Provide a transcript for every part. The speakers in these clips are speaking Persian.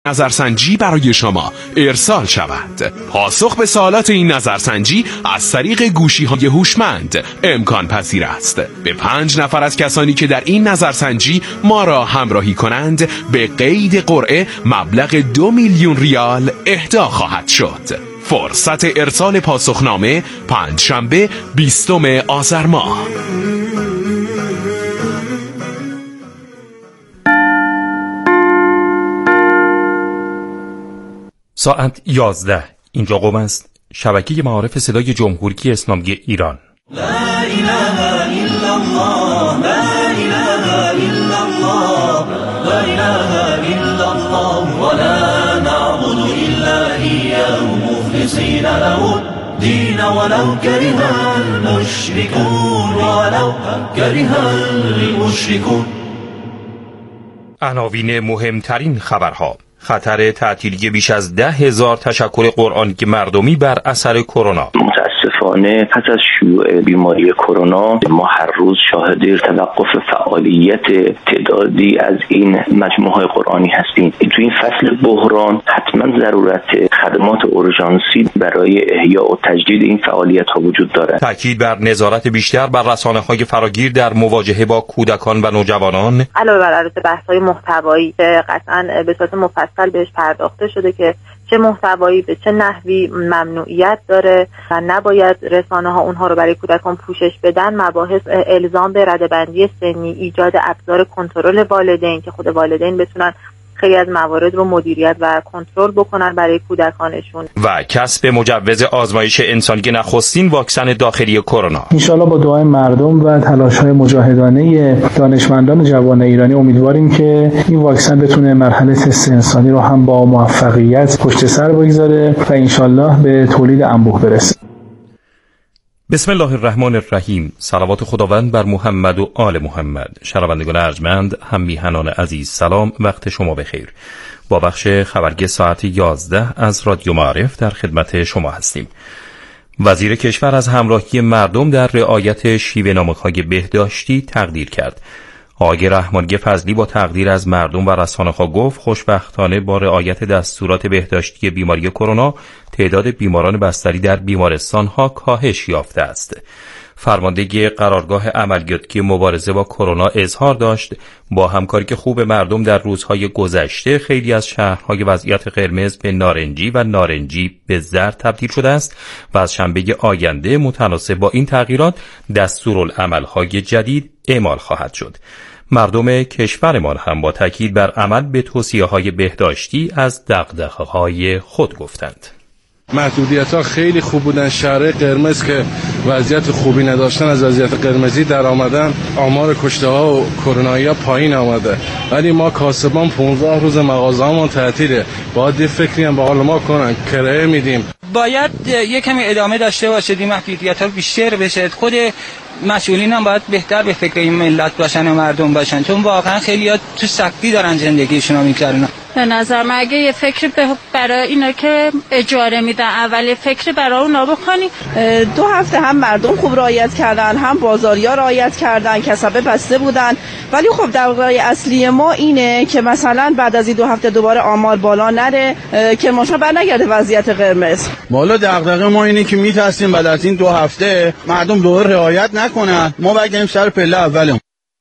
نظرسنجی برای شما ارسال شود. پاسخ به سوالات این نظرسنجی از طریق گوشی‌های هوشمند امکان پذیر است. به 5 نفر از کسانی که در این نظرسنجی ما را همراهی کنند به قید قرعه مبلغ 2 میلیون ریال اهدا خواهد شد. فرصت ارسال پاسخنامه پنجشنبه 20 آذر ماه. ساعت 11. اینجا قم است. شبکه معارف صدای جمهوری اسلامی ایران. لا اله الا الله، لا اله الا الله، لا اله الا الله، ولا نعبد الا اياه مخلصين له الدين ولو كره المشركون، ولو كره المشركون. عناوین مهمترین خبرها: خطر تعطیلی بیش از 10,000 تشکل قرآنی مردمی بر اثر کرونا. متاسفانه پس از شیوع بیماری کرونا ما هر روز شاهد توقف فعالیت تعدادی از این مجموعه‌های قرآنی هستیم. تو این فصل بحران حتما ضرورت خدمات اورژانسی برای احیاء و تجدید این فعالیت‌ها وجود دارد. تاکید بر نظارت بیشتر بر رسانه‌های فراگیر در مواجهه با کودکان و نوجوانان. علاوه بر البته بحث‌های محتوایی که قطعاً به صورت مفصل بهش پرداخته شده که چه محتوایی به چه نحوی ممنوعیت داره و نباید رسانه‌ها اونها رو برای کودکان پوشش بدن. مباحث الزام به رده‌بندی سنی، ایجاد ابزار کنترل والدین که خود والدین بتونن خیلی از موارد رو مدیریت و کنترل بکنن برای کودکانشون و کسب مجوز آزمایش انسانی نخستین واکسن داخلی کرونا. انشالله با دعای مردم و تلاش‌های مجاهدانه دانشمندان جوان ایرانی امیدواریم که این واکسن بتونه مرحله تست انسانی رو هم با موفقیت پشت سر بگذاره و انشالله به تولید انبوه برسه. بسم الله الرحمن الرحیم. صلوات خداوند بر محمد و آل محمد. شنوندگان ارجمند، هم میهنان عزیز، سلام، وقت شما بخیر. با بخش خبرگی ساعت 11 از رادیو معارف در خدمت شما هستیم. وزیر کشور از همراهی مردم در رعایت شیوه‌نامه‌های بهداشتی تقدیر کرد. آقای رحمانی فضلی با تقدیر از مردم و رسانه‌ها گفت خوشبختانه با رعایت دستورات بهداشتی بیماری کرونا تعداد بیماران بستری در بیمارستان‌ها کاهش یافته است. فرمانده قرارگاه عملیاتی مبارزه با کرونا اظهار داشت با همکاری که خوب مردم در روزهای گذشته خیلی از شهرهای وضعیت قرمز به نارنجی و نارنجی به زرد تبدیل شده است و از شنبه آینده متناسب با این تغییرات دستورالعمل‌های جدید اعمال خواهد شد. مردم کشورمان هم با تاکید بر عمل به توصیه‌های بهداشتی از دغدغه‌های خود گفتند. محدودیت‌ها خیلی خوب بودن. شهر قرمز که وضعیت خوبی نداشتن از وضعیت قرمزی در آمدن، آمار کشته‌ها و کرونایی‌ها پایین آمده، ولی ما کاسبان 15 روز مغازه‌مون تعطیله. باید فکری هم به حال ما کنن، کرایه میدیم. باید یک کمی ادامه داشته باشه، این محدودیت‌ها بیشتر بشه. خود مسئولین هم باید بهتر به فکر این ملت باشن و مردم باشن، چون واقعا خیلی‌ها تو سختی دارن زندگیشون رو می‌گذرونن. به نظر من اگه یه فکر برای اینا که اجاره میدن اول فکر برای اونا بکنی. 2 هفته هم مردم خوب رعایت کردن، هم بازاریا رعایت کردن، کسبه بسته بودن، ولی خب دغدغه اصلی ما اینه که مثلا بعد از این 2 هفته دوباره آمار بالا نره که ماشا برنگرده وضعیت قرمز. بالا دغدغه ما اینه که میترسیم بعد از این 2 هفته مردم دوباره رعایت نکنن، ما برگردیم سر پله اولم.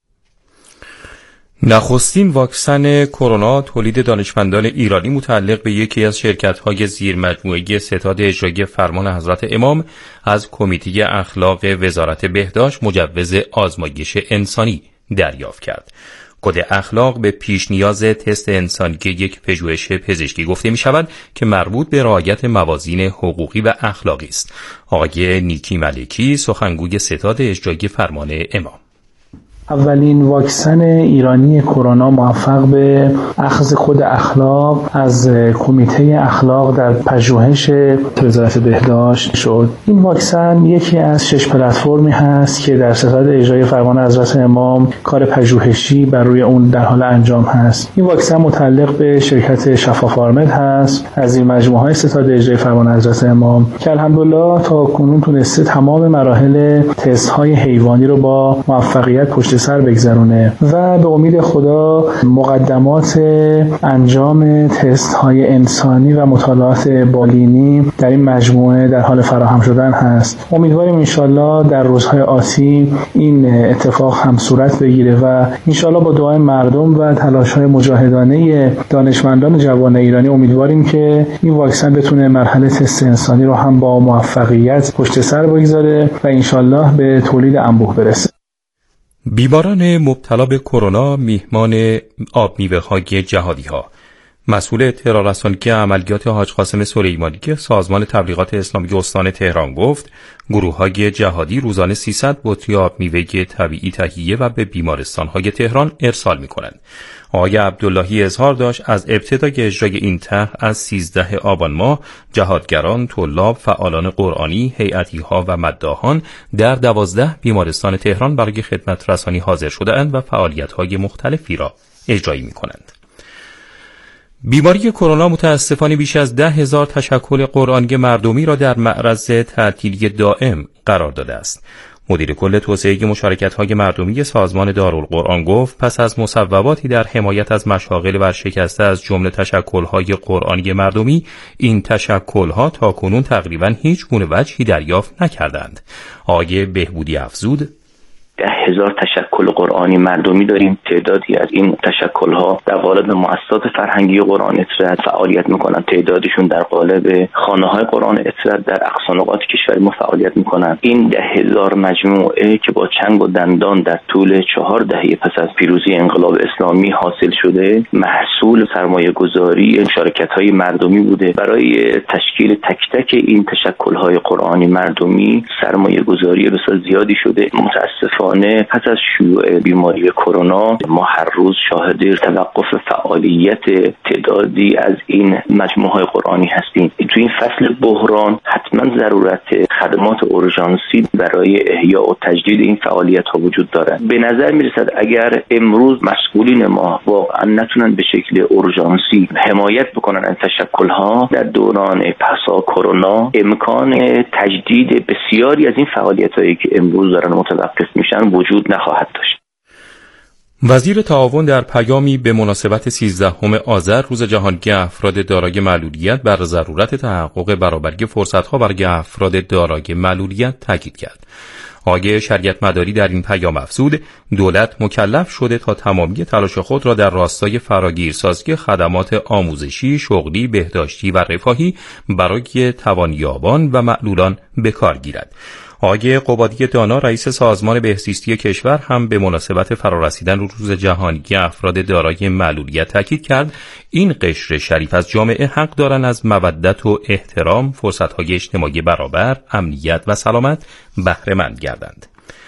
نخستین واکسن کرونا تولید دانشمندان ایرانی متعلق به یکی از شرکت‌های زیرمجموعه ستاد اجرایی فرمان حضرت امام از کمیته اخلاق وزارت بهداشت مجوز آزمایش انسانی دریافت کرد. کد اخلاق به پیش نیاز تست انسانی یک پژوهش پزشکی گفته می شود که مربوط به رعایت موازین حقوقی و اخلاقی است. آقای نیکی ملکی، سخنگوی ستاد اجرایی فرمان امام: اولین واکسن ایرانی کرونا موفق به اخذ کد اخلاق از کمیته اخلاق در پژوهش وزارت بهداشت شد. این واکسن یکی از 6 پلتفرمی هست که در ستاد اجرایی فرمان حضرت امام کار پژوهشی بر روی اون در حال انجام هست. این واکسن متعلق به شرکت شفافارمد هست از این مجموعه ستاد اجرایی فرمان حضرت امام که الحمدلله تا کنون تونسته تمام مراحل تست های حیوانی رو با موفقیت پشت سر بگذرونه و به امید خدا مقدمات انجام تست های انسانی و مطالعات بالینی در این مجموعه در حال فراهم شدن هست. امیدواریم انشالله در روزهای آتی این اتفاق هم صورت بگیره و انشالله با دعای مردم و تلاش های مجاهدانه دانشمندان جوان ایرانی امیدواریم که این واکسن بتونه مرحله تست انسانی رو هم با موفقیت پشت سر بگذاره و انشالله به تولید انبوه برسه. بیماران مبتلا به کرونا میهمان آب میوه‌های جهادی‌ها. مسئول اطلاع رسانی عملیات حاج قاسم سلیمانی که سازمان تبلیغات اسلامی استان تهران گفت گروه‌های جهادی روزانه 300 بطری آب میوه طبیعی تهیه و به بیمارستان‌های تهران ارسال می‌کنند. آقای عبداللهی اظهار داشت از ابتدای اجرای این طرح از 13 آبان ماه جهادگران، طلاب، فعالان قرآنی، هیئتی‌ها و مداحان در 12 بیمارستان تهران برای خدمت رسانی حاضر شده‌اند و فعالیت‌های مختلفی را اجرایی می‌کنند. بیماری کرونا متاسفانه بیش از 10,000 تشکل قرآنی مردمی را در معرض تعطیلی دائم قرار داده است. مدیر کل توسعه مشارکت‌های مردمی سازمان دارالقرآن گفت پس از مصوباتی در حمایت از مشاغل ورشکسته از جمله تشکل‌های قرآنی مردمی، این تشکل‌ها تاکنون تقریباً هیچ گونه وجهی دریافت نکردند. آقای بهبودی افزود 10,000 تشکل قرآنی مردمی داریم. تعدادی از این تشکل‌ها در قالب مؤسسات فرهنگی قرآن اطرت فعالیت می‌کنند. تعدادشون در قالب خانه‌های قرآن اطرت در اقصا نقاط کشور ما فعالیت می‌کنند. این 10,000 مجموعه که با چنگ و دندان در طول 4 دهه پس از پیروزی انقلاب اسلامی حاصل شده، محصول سرمایه‌گذاری شرکت‌های مردمی بوده. برای تشکیل تک تک این تشکل‌های قرآنی مردمی سرمایه‌گذاری بسیار زیادی شده. متأسفانه پس از شیوع بیماری کرونا ما هر روز شاهد توقف فعالیت تعدادی از این مجموعه‌های قرآنی هستیم. تو این فصل بحران حتما ضرورت خدمات اورژانسی برای احیا و تجدید این فعالیت‌ها وجود دارد. به نظر می‌رسد اگر امروز مسئولین ما واقعا نتونن به شکل اورژانسی حمایت بکنن از تشکل‌ها در دوران پسا کرونا، امکان تجدید بسیاری از این فعالیت‌هایی که امروز دارن متوقف میشن وجود نخواهد داشت. وزیر تعاون در پیامی به مناسبت 13 آذر روز جهانی افراد دارای معلولیت بر ضرورت تحقق برابری فرصت‌ها برای افراد دارای معلولیت تاکید کرد. آقای شریعت مداری در این پیام افزود دولت مکلف شده تا تمامی تلاش خود را در راستای فراگیرسازی خدمات آموزشی، شغلی، بهداشتی و رفاهی برای توانیابان و معلولان به کار گیرد. آقای قبادی دانا رئیس سازمان بهزیستی کشور هم به مناسبت فرارسیدن روز جهانی افراد دارای معلولیت تاکید کرد این قشر شریف از جامعه حق دارند از مودت و احترام، فرصت‌های اجتماعی برابر، امنیت و سلامت بهره مند گردند.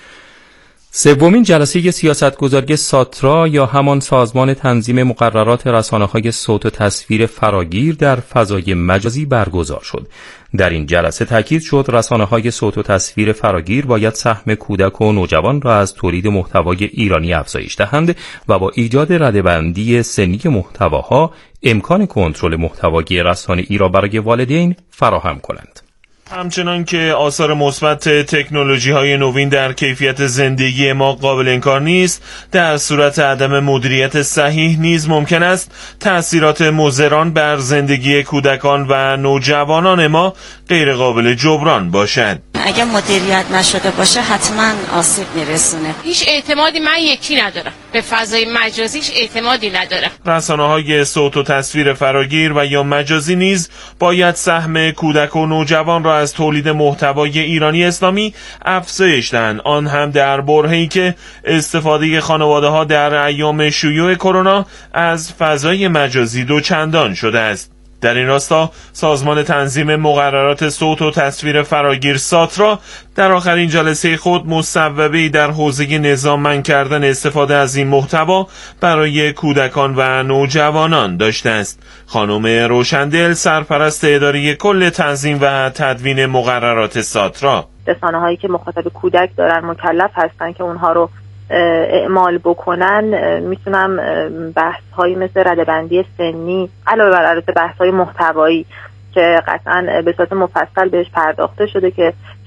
سومین جلسه سیاستگذاری ساترا یا همان سازمان تنظیم مقررات رسانه‌های صوت و تصویر فراگیر در فضای مجازی برگزار شد. در این جلسه تاکید شد رسانه‌های صوت و تصویر فراگیر باید سهم کودک و نوجوان را از تولید محتوای ایرانی افزایش دهند و با ایجاد رده‌بندی سنی محتواها امکان کنترل محتوای رسانه‌ای را برای والدین فراهم کنند. همچنان که آثار مثبت تکنولوژی‌های نوین در کیفیت زندگی ما قابل انکار نیست، در صورت عدم مدیریت صحیح نیز ممکن است تأثیرات مضران بر زندگی کودکان و نوجوانان ما غیر قابل جبران باشد. اگه مدیریت نشده باشه حتما آسیب میرسونه. هیچ اعتمادی من یکی ندارم، به فضای مجازی هیچ اعتمادی ندارم. رسانه‌های صوت و تصویر فراگیر و یا مجازی نیز باید سهم کودک و نوجوان را از تولید محتوای ایرانی اسلامی افزایش دهند، آن هم در برهه‌ای که استفاده خانواده‌ها در ایام شیوع کرونا از فضای مجازی دوچندان شده است. در این راستا سازمان تنظیم مقررات صوت و تصویر فراگیر ساترا در آخرین جلسه خود مصوبه‌ای در حوزه نظاممند کردن استفاده از این محتوا برای کودکان و نوجوانان داشته است. خانم روشندل سرپرست اداره کل تنظیم و تدوین مقررات ساترا: رسانه‌هایی که مخاطب کودک دارن مکلف هستن که اونها رو اعمال بکنن، میتونم بحث هایی مثل رده‌بندی سنی علاوه بر البته بحث های محتوایی که قطعا به صورت مفصل بهش پرداخته شده که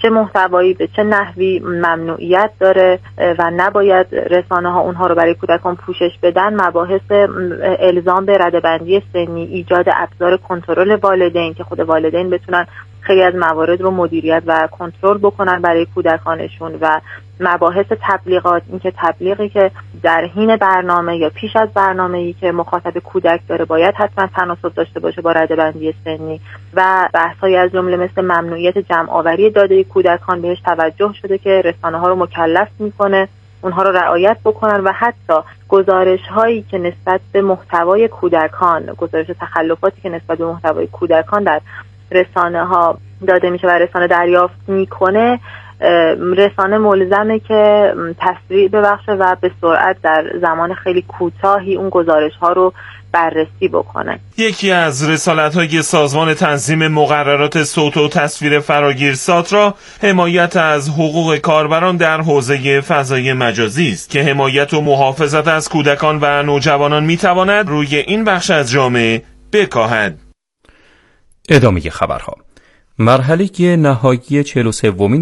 چه محتوایی به چه نحوی ممنوعیت داره و نباید رسانه‌ها اونها رو برای کودکان پوشش بدن، مباحث الزام به رده‌بندی سنی، ایجاد ابزار کنترل والدین که خود والدین بتونن خیلی از موارد رو مدیریت و کنترل بکنن برای کودکانشون، و مباحث تبلیغات، اینکه تبلیغی که در حین برنامه یا پیش از برنامه‌ای که مخاطب کودک داره باید حتما تناسب داشته باشه با رده‌بندی سنی، و بحث‌های از جمله مثل ممنوعیت جمع‌آوری داده کودکان بهش توجه شده که رسانه‌ها رو مکلف می‌کنه اونها رو رعایت بکنن، و حتی گزارش‌هایی که نسبت به محتوای کودکان، گزارش تخلفاتی که نسبت به محتوای کودکان در رسانه‌ها داده میشه و رسانه دریافت میکنه، رسانه ملزمه که تسریع ببخشه و به سرعت در زمان خیلی کوتاهی اون گزارش‌ها رو بررسی بکنه. یکی از رسالت‌های سازمان تنظیم مقررات صوت و تصویر فراگیر ساترا حمایت از حقوق کاربران در حوزه فضای مجازی است که حمایت و محافظت از کودکان و نوجوانان میتواند روی این بخش از جامعه بکاهد. ادامه خبرها. مرحله نهایی 43مین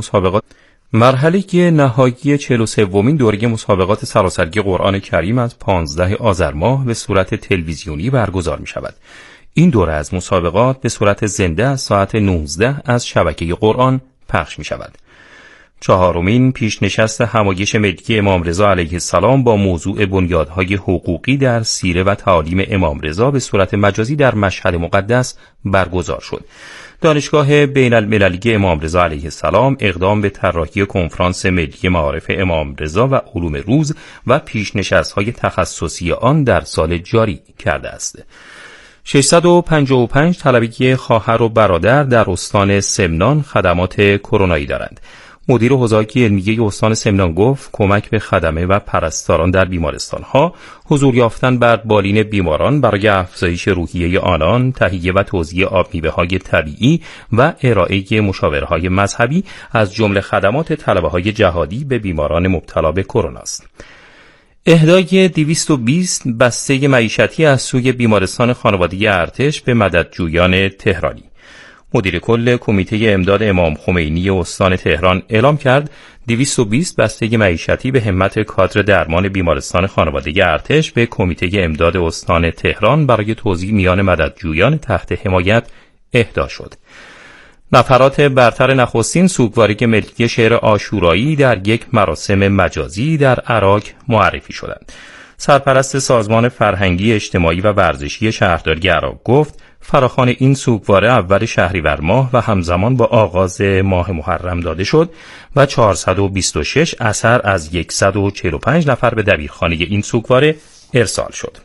دوره مسابقات سراسری قرآن کریم از 15 آذر ماه به صورت تلویزیونی برگزار می شود. این دوره از مسابقات به صورت زنده از ساعت 19 از شبکه قرآن پخش می شود. 4مین پیشنشست همایش ملی امام رضا علیه السلام با موضوع بنیادهای حقوقی در سیره و تعالیم امام رضا به صورت مجازی در مشهد مقدس برگزار شد. دانشگاه بین المللی امام رضا علیه السلام اقدام به طراحی کنفرانس ملی معارف امام رضا و علوم روز و پیشنشست‌های تخصصی آن در سال جاری کرده است. 655 طلبه خواهر و برادر در استان سمنان خدمات کرونایی دارند. مدیر حوزه علمیه استان سمنان گفت کمک به خدمه و پرستاران در بیمارستان‌ها، حضور یافتن بر بالین بیماران برای افزایش روحیه آنان، تهیه و توزیع آب میوه‌های طبیعی و ارائه مشاوره‌های مذهبی از جمله خدمات طلبه‌های جهادی به بیماران مبتلا به کرونا است. اهدای 220 بسته معیشتی از سوی بیمارستان خانواده ارتش به مددجویان تهرانی. مدیر کل کمیته امداد امام خمینی استان تهران اعلام کرد 220 بسته معیشتی به همت کادر درمان بیمارستان خانواده ارتش به کمیته امداد استان تهران برای توزیع میان مددجویان تحت حمایت اهدا شد. نفرات برتر نخستین سوگواری ملی شعر عاشورایی در یک مراسم مجازی در عراق معرفی شدند. سرپرست سازمان فرهنگی اجتماعی و ورزشی شهرداری عراق گفت فراخوان این سوگواره اول شهریور ماه و همزمان با آغاز ماه محرم داده شد و 426 اثر از 145 نفر به دبیرخانه این سوگواره ارسال شد.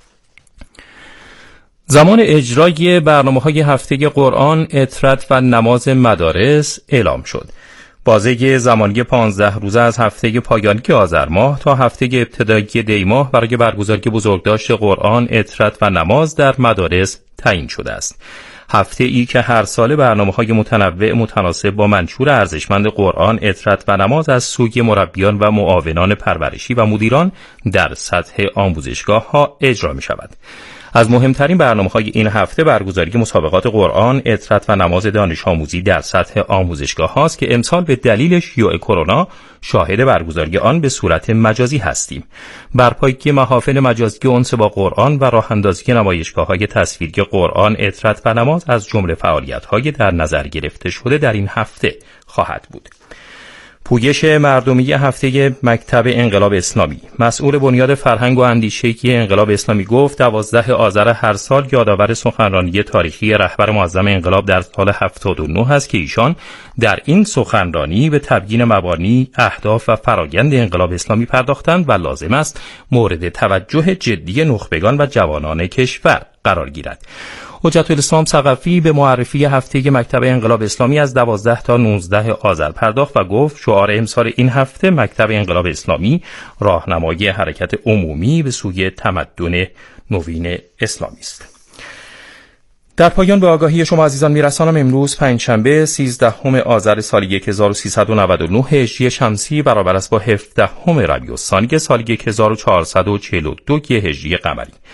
زمان اجرای برنامه‌های هفته قرآن، اطرت و نماز مدارس اعلام شد. بازه زمانی 15 روزه از هفته پایانی آذر ماه تا هفته ابتدایی دی ماه برای برگزاری بزرگداشت قرآن، اطرت و نماز در مدارس تعیین شده است. هفته ای که هر ساله برنامه‌های متنوع متناسب با منشور ارزشمند قرآن، اطرت و نماز از سوی مربیان و معاونان پرورشی و مدیران در سطح آموزشگاه‌ها اجرا می‌شود. از مهمترین برنامه‌های این هفته برگزاری مسابقات قرآن، اطرت و نماز دانش آموزی در سطح آموزشگاه هاست که امسال به دلیل شیوع کرونا شاهد برگزاری آن به صورت مجازی هستیم. برپایی محافل مجازی انس با قرآن و راه اندازی نمایشگاه‌های تصویری قرآن، اطرت و نماز از جمله فعالیت‌های در نظر گرفته شده در این هفته خواهد بود. پویش مردمی هفته مکتب انقلاب اسلامی. مسئول بنیاد فرهنگ و اندیشه انقلاب اسلامی گفت 12 آذر هر سال یادآور سخنرانی تاریخی رهبر معظم انقلاب در سال 79 است که ایشان در این سخنرانی به تبیین مبانی، اهداف و فرایند انقلاب اسلامی پرداختند و لازم است مورد توجه جدی نخبگان و جوانان کشور قرار گیرد. حجت الاسلام ثقفی به معرفی هفته مکتب انقلاب اسلامی از 12 تا 19 آذر پرداخت و گفت شعار امسال این هفته مکتب انقلاب اسلامی راهنمایی حرکت عمومی به سوی تمدن نوین اسلامی است. در پایان به آگاهی شما عزیزان میرسانم امروز پنجشنبه 13 آذر سال 1399 هجری شمسی برابر است با 17 ربیع الثانی سال 1442 هجری قمری.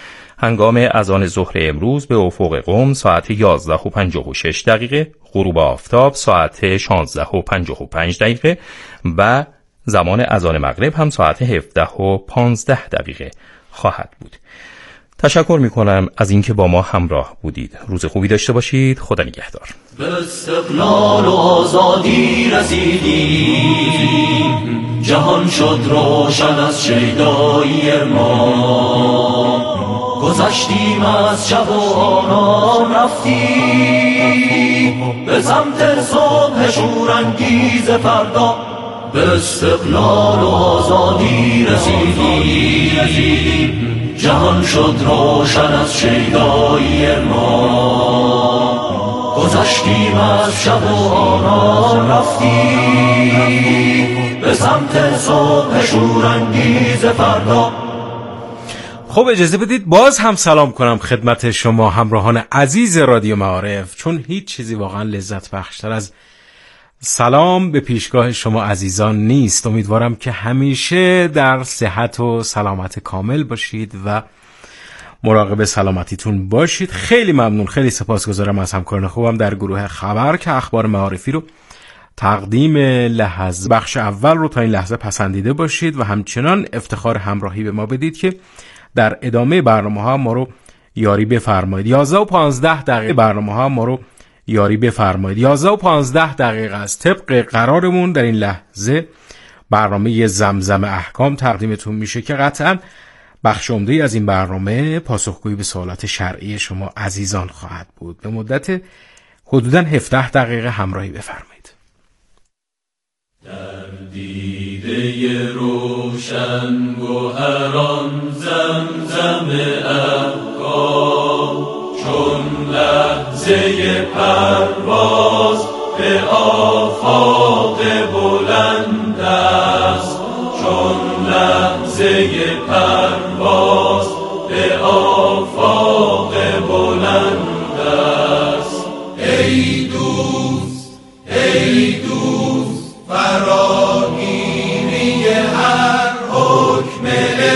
هنگام اذان ظهر امروز به افق قم ساعت 11:56 دقیقه، غروب آفتاب ساعت 16:55 دقیقه و زمان اذان مغرب هم ساعت 17:15 دقیقه خواهد بود. تشکر میکنم از اینکه با ما همراه بودید. روز خوبی داشته باشید. خدا نگهدار. به استقلال و آزادی رسیدیم، جهان شد روشن از شیدایی ما، گذشتیم از شب و آرام رفتیم به سمت صبح شورانگیز فردا. به استقلال و آزادی رسیدیم، جهان شد روشن از شیدایی ما، گذشتیم از شب و آرام رفتیم به سمت صبح شورانگیز فردا. خب اجازه بدید باز هم سلام کنم خدمت شما همراهان عزیز رادیو معارف، چون هیچ چیزی واقعا لذت بخشتر از سلام به پیشگاه شما عزیزان نیست. امیدوارم که همیشه در صحت و سلامت کامل باشید و مراقب سلامتیتون باشید. خیلی ممنون، خیلی سپاسگزارم از همکاران خوبم در گروه خبر که اخبار معارفی رو تقدیم لحظه بخش اول رو تا این لحظه پسندیده باشید و همچنان افتخار همراهی به ما بدید که در ادامه برنامه‌ها ما رو یاری بفرمایید. 11:15 دقیقه برنامه‌ها ما رو یاری بفرمایید. 11:15 دقیقه است. طبق قرارمون در این لحظه برنامه زمزم احکام تقدیمتون میشه که قطعاً بخش عمده‌ای از این برنامه پاسخگویی به سوالات شرعی شما عزیزان خواهد بود. به مدت حدوداً 17 دقیقه همراهی بفرمایید. در دیده روشن گوهران زمزم احکام، چون لحظه پرواز به آفاق بلند است، چون لحظه پرواز به آفاق بلند است. ای دوست ای دوست فراگیری هر حکم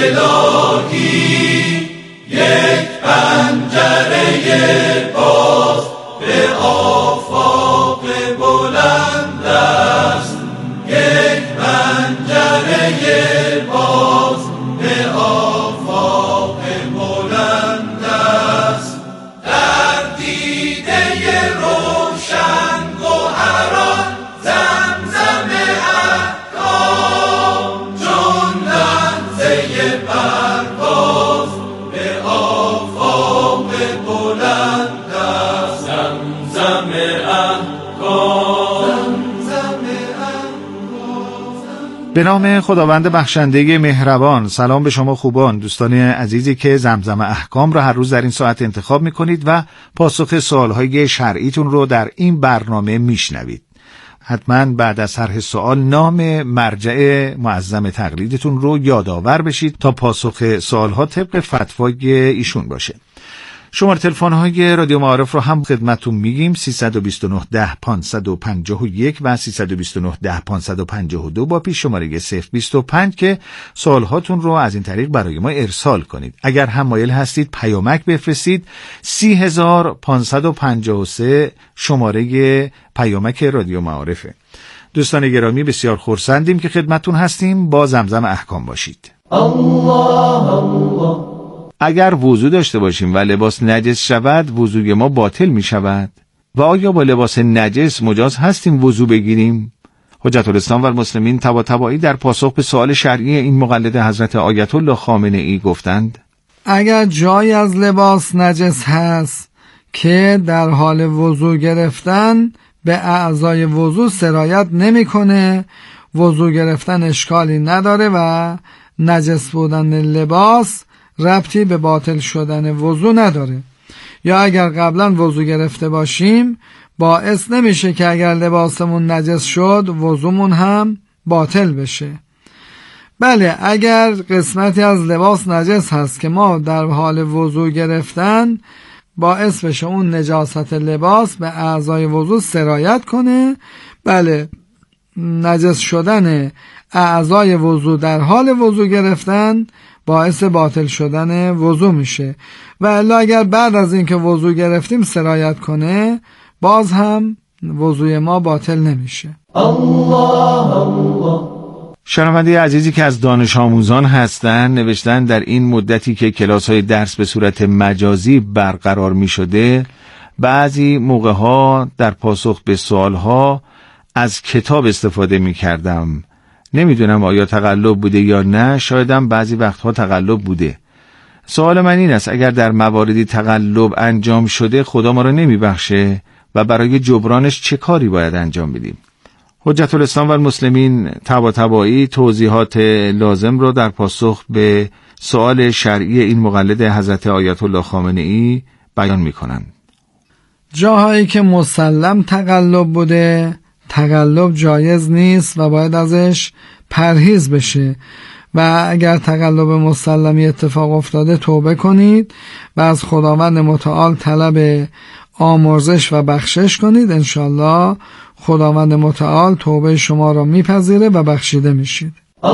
الهی، یک پنجره باز به آفاق بلند است، یک پنجره باز به آفاق بلند است. در دیده روشن گوهران زمزم احکام، چون لحظه پرواز به آفاق بلند است. زمزم احکام، زمزم به نام خداوند بخشنده مهربان. سلام به شما خوبان، دوستان عزیزی که زمزم احکام رو هر روز در این ساعت انتخاب میکنید و پاسخ سوالهای شرعیتون رو در این برنامه میشنوید. حتما بعد از هر سوال نام مرجع معظم تقلیدتون رو یادآور بشید تا پاسخ سوالها طبق فتوای ایشون باشه. شماره تلفن‌های رادیو معارف رو هم خدمتتون میگیم 329 10 551 و 329 10 552 با پیش شماره 025 که سوالهاتون رو از این طریق برای ما ارسال کنید. اگر هم مایل هستید پیامک بفرستید 30553 شماره پیامک رادیو معارفه. دوستان گرامی بسیار خرسندیم که خدمتتون هستیم. با زمزم احکام باشید. الله الله. اگر وضو داشته باشیم و لباس نجس شود وضوی ما باطل می شود و آیا با لباس نجس مجاز هستیم وضو بگیریم؟ حجت الاسلام و المسلمین طباطبایی در پاسخ به سوال شرعی این مقلد حضرت آیت الله خامنه ای گفتند اگر جایی از لباس نجس هست که در حال وضو گرفتن به اعضای وضو سرایت نمی‌کنه، وضو گرفتن اشکالی نداره و نجس بودن لباس ربطی به باطل شدن وضو نداره. یا اگر قبلا وضو گرفته باشیم باعث نمیشه که اگر لباسمون نجس شد وضومون هم باطل بشه. بله، اگر قسمتی از لباس نجس هست که ما در حال وضو گرفتن باعث بشه اون نجاست لباس به اعضای وضو سرایت کنه، بله نجس شدن اعضای وضو در حال وضو گرفتن باعث باطل شدن وضو میشه و الا اگر بعد از اینکه وضو گرفتیم سرایت کنه باز هم وضوی ما باطل نمیشه. شنونده عزیزی که از دانش آموزان هستن نوشتن در این مدتی که کلاس‌های درس به صورت مجازی برقرار می‌شده بعضی موقع‌ها در پاسخ به سوال‌ها از کتاب استفاده می‌کردم. نمیدونم آیا تقلب بوده یا نه، شایدم بعضی وقتها تقلب بوده. سوال من این است اگر در مواردی تقلب انجام شده خدا ما رو نمیبخشه و برای جبرانش چه کاری باید انجام بدیم؟ حجت الاسلام و المسلمین طباطبایی توضیحات لازم رو در پاسخ به سوال شرعی این مقلد حضرت آیت الله خامنه‌ای بیان می‌کنند. جاهایی که مسلم تقلب بوده تقلب جایز نیست و باید ازش پرهیز بشه و اگر تقلب مسلمی اتفاق افتاده توبه کنید و از خداوند متعال طلب آمرزش و بخشش کنید. انشالله خداوند متعال توبه شما را میپذیره و بخشیده میشید.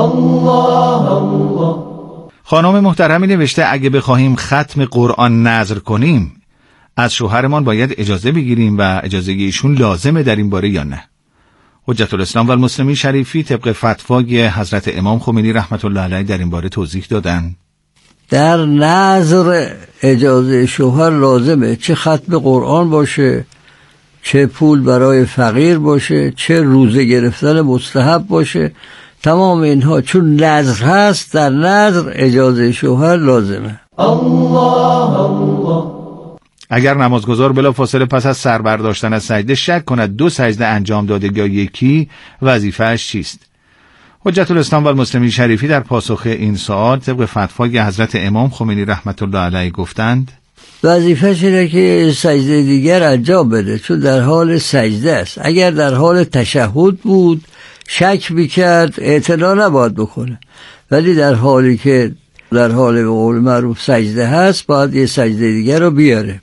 خانم محترمی نوشته اگه بخواهیم ختم قرآن نذر کنیم از شوهرمان باید اجازه بگیریم و اجازه ایشون لازمه در این باره یا نه؟ حجت الاسلام و المسلمین شریفی طبق فتوای حضرت امام خمینی رحمت الله علیه در این باره توضیح دادن. در نظر اجازه شوهر لازمه، چه ختم قرآن باشه، چه پول برای فقیر باشه، چه روزه گرفتن مستحب باشه، تمام اینها چون نظر هست در نظر اجازه شوهر لازمه. اگر نمازگزار بلافاصله پس از سر برداشتن از سجده شک کند 2 سجده انجام داده یا یکی، وظیفه‌اش چیست؟ حجت الاسلام و المسلمین شریفی در پاسخ این سوال طبق فتوای حضرت امام خمینی رحمت الله علیه گفتند وظیفه‌ش اینه که سجده دیگر انجام بده چون در حال سجده است. اگر در حال تشهد بود شک میکرد اعتنا نباید بکنه، ولی در حالی که در حال به قول معروف سجده هست باید یه سجده دیگر رو بیاره.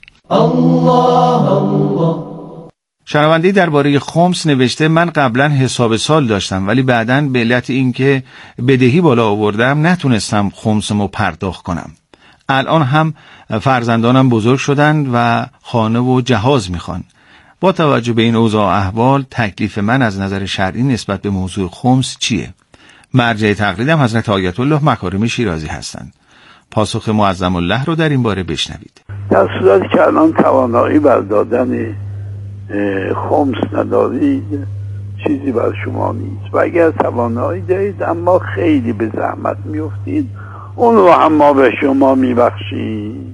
شنونده‌ای درباره خمس نوشته من قبلا حساب سال داشتم ولی بعداً به علت اینکه بدهی بالا آوردم نتونستم خمسمو پرداخت کنم. الان هم فرزندانم بزرگ شدن و خانه و جهاز میخوان. با توجه به این اوضاع احوال تکلیف من از نظر شرعی نسبت به موضوع خمس چیه؟ مرجع تقلیدم حضرت آیت الله مکارم شیرازی هستند. پاسخ معظم الله رو در این باره بشنوید. در صورتی که الان توانایی بر دادن خمس ندارید چیزی بر شما نیست و اگر توانایی دارید اما خیلی به زحمت میافتید اون رو هم ما به شما میبخشیم.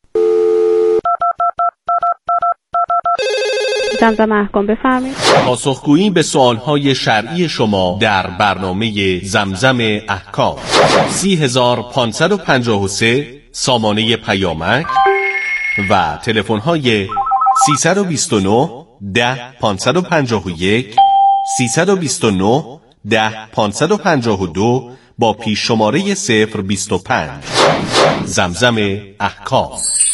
زمزمه احکام بفرمایید. پاسخگویی به سوالهای شرعی شما در برنامه زمزم احکام 30553 سامانه پیامک و تلفن‌های 329 10 551 329 10 552 با پیش شماره 025. زمزم احکام.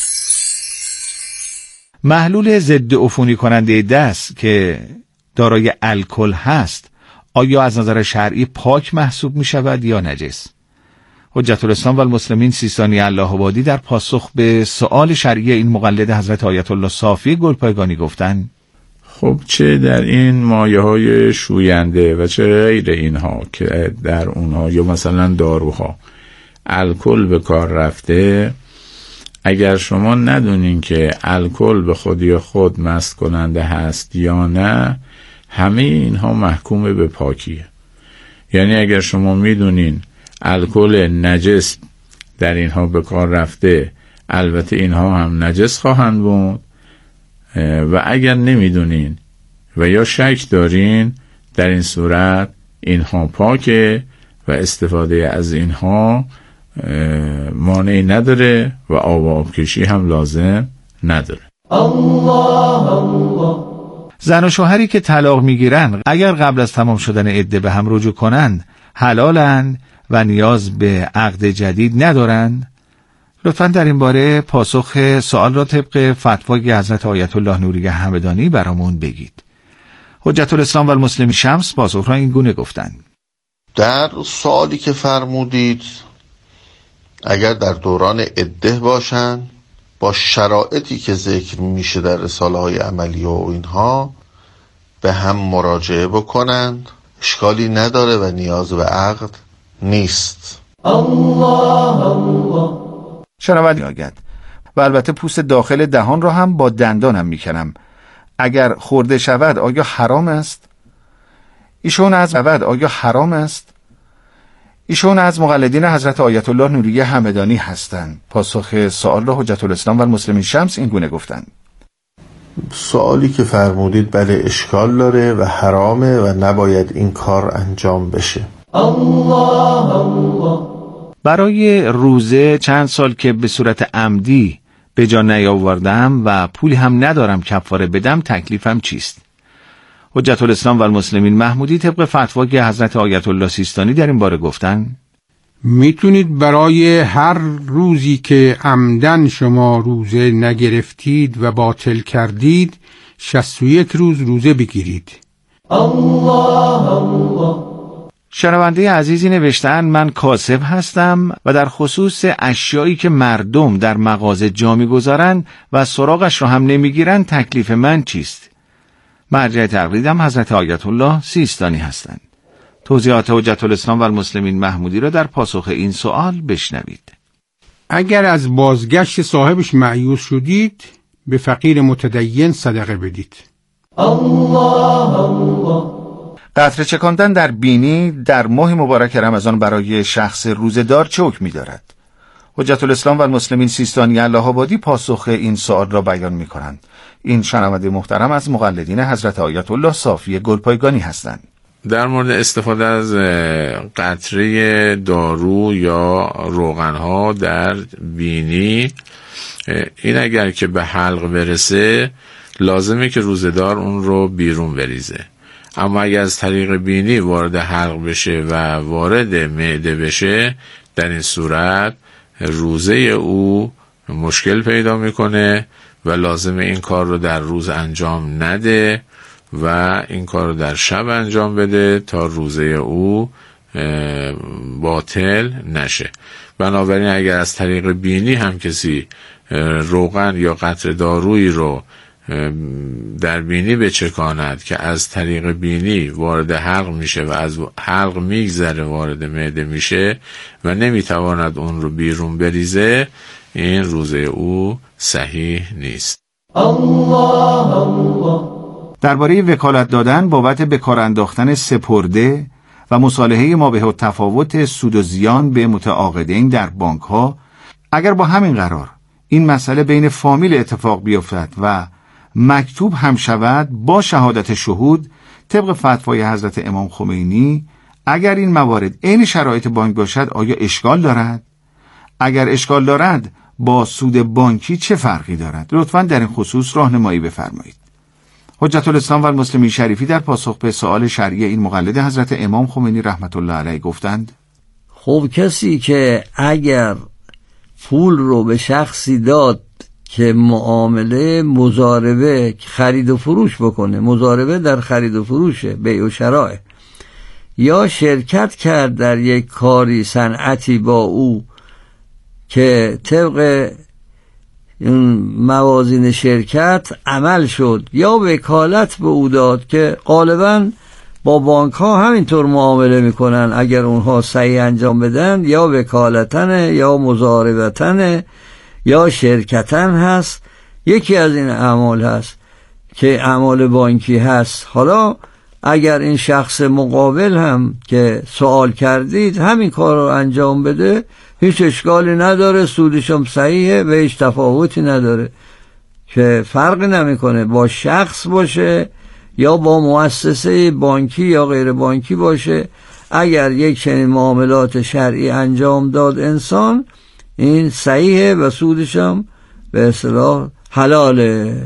محلول ضد عفونی کننده دست که دارای الکل هست آیا از نظر شرعی پاک محسوب می شود یا نجس؟ حجت الاسلام و المسلمین سیستانی الله آبادی در پاسخ به سؤال شرعی این مقلد حضرت آیت الله صافی گلپایگانی گفتند خب چه در این مایه‌های شوینده و چه غیر اینها که در اونها یا مثلا داروها الکل به کار رفته، اگر شما ندونین که الکل به خودی خود مست کننده هست یا نه، همه اینها محکوم به پاکیه. یعنی اگر شما میدونین الکل نجس در اینها به کار رفته، البته اینها هم نجس خواهند بود، و اگر نمیدونین و یا شک دارین در این صورت اینها پاکه و استفاده از اینها مانعی نداره و آبکشی هم لازم نداره. زن و شوهری که طلاق میگیرن اگر قبل از تمام شدن عده به هم رجوع کنند حلالند و نیاز به عقد جدید ندارند؟ لطفاً در این باره پاسخ سوال را طبق فتوای حضرت آیت الله نوری همدانی برامون بگید. حجت الاسلام و المسلمین شمس پاسخ را این گونه گفتند: در سوالی که فرمودید، اگر در دوران عده باشند با شرایطی که ذکر میشه در رساله های عملی و اینها به هم مراجعه بکنند، اشکالی نداره و نیاز به عقد نیست. شنوندگان آگد و البته پوست داخل دهان را هم با دندانم میکنم. اگر خورده شود آیا حرام است؟ ایشون از مقلدین حضرت آیت الله نوری همدانی هستند. پاسخ سوال را حجت الاسلام و المسلمین شمس این گونه گفتند: سوالی که فرمودید بله اشکال داره و حرامه و نباید این کار انجام بشه. برای روزه چند سال که به صورت عمدی به جا نیاوردم و پولی هم ندارم کفاره بدم، تکلیفم چیست؟ حجت الاسلام و المسلمین محمودی طبق فتوای حضرت آیت الله سیستانی در این باره گفتن: میتونید برای هر روزی که عمدن شما روزه نگرفتید و باطل کردید 61 روز روزه بگیرید. شنونده عزیزی نوشتن: من کاسب هستم و در خصوص اشیایی که مردم در مغازه جا می‌گذارند و سراغش را هم نمیگیرند تکلیف من چیست؟ مرجع تقلیدم حضرت آیت الله سیستانی هستند. توضیحات حجت الاسلام و المسلمین محمودی را در پاسخ این سوال بشنوید. اگر از بازگشت صاحبش مایوس شدید به فقیر متدین صدقه بدید. قطره چکاندن در بینی در ماه مبارک رمضان برای شخص روزه‌دار چه حکمی دارد؟ حجت الاسلام و المسلمین سیستانی الله‌آبادی پاسخ این سوال را بیان می‌کنند. این شنونده محترم از مقلدین حضرت آیت الله صافی گلپایگانی هستند. در مورد استفاده از قطره دارو یا روغنها در بینی، این اگر که به حلق برسه لازمه که روزه‌دار اون رو بیرون بریزه. اما اگر از طریق بینی وارد حلق بشه و وارد معده بشه، در این صورت روزه او مشکل پیدا میکنه و لازمه این کار رو در روز انجام نده و این کار رو در شب انجام بده تا روزه او باطل نشه. بنابراین اگر از طریق بینی هم کسی روغن یا قطره دارویی رو در بینی بچکاند که از طریق بینی وارد حلق میشه و از حلق میگذره وارد معده میشه و نمیتواند اون رو بیرون بریزه، این روزه او صحیح نیست. درباره وکالت دادن بابت به کار انداختن سپرده و مصالحه مابه التفاوت سود و زیان به متعاقدین در بانک ها، اگر با همین قرار این مسئله بین فامیل اتفاق بیفتد و مکتوب هم شود با شهادت شهود طبق فتوای حضرت امام خمینی، اگر این موارد عین شرایط بانک باشد آیا اشکال دارد؟ اگر اشکال دارد با سود بانکی چه فرقی دارد؟ لطفاً در این خصوص راهنمایی بفرمایید. حجت الاسلام و المسلمین شریفی در پاسخ به سوال شرعی این مقلد حضرت امام خمینی رحمت الله علیه گفتند: خب کسی که اگر پول رو به شخصی داد که معامله مضاربه خرید و فروش بکنه، مضاربه در خرید و فروشه، بیع و شراء، یا شرکت کرد در یک کاری صنعتی با او که طبق این موازین شرکت عمل شد، یا وکالت به او داد که غالباً با بانک ها همینطور معامله میکنن، اگر اونها صحیح انجام بدن یا وکالتن یا مضاربتن یا شرکتن هست، یکی از این اعمال هست که اعمال بانکی هست. حالا اگر این شخص مقابل هم که سوال کردید همین کار رو انجام بده، هیچ اشکالی نداره، سودش هم صحیحه و هیچ تفاوتی نداره، که فرق نمیکنه با شخص باشه یا با مؤسسه بانکی یا غیر بانکی باشه. اگر یک چنین معاملات شرعی انجام داد انسان، این صحیحه و سودش هم به اصطلاح حلاله.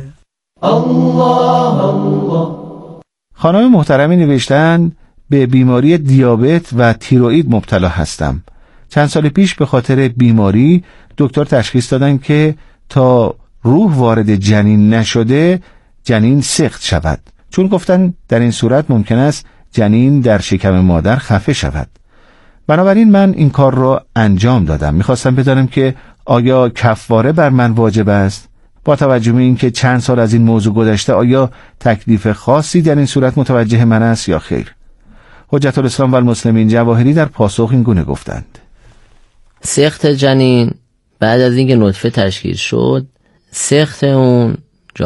خانم محترمی نوشتن: به بیماری دیابت و تیروئید مبتلا هستم. چند سال پیش به خاطر بیماری دکتر تشخیص دادن که تا روح وارد جنین نشده جنین سقط شود. چون گفتن در این صورت ممکن است جنین در شکم مادر خفه شود. بنابراین من این کار را انجام دادم. میخواستم بدانم که آیا کفاره بر من واجب است؟ با توجه به اینکه چند سال از این موضوع گذشته آیا تکلیف خاصی در این صورت متوجه من است یا خیر؟ حجت الاسلام و المسلمین جواهری در پاسخ این گونه گفتند: سقط جنین بعد از اینکه نطفه تشکیل شد، سقط اون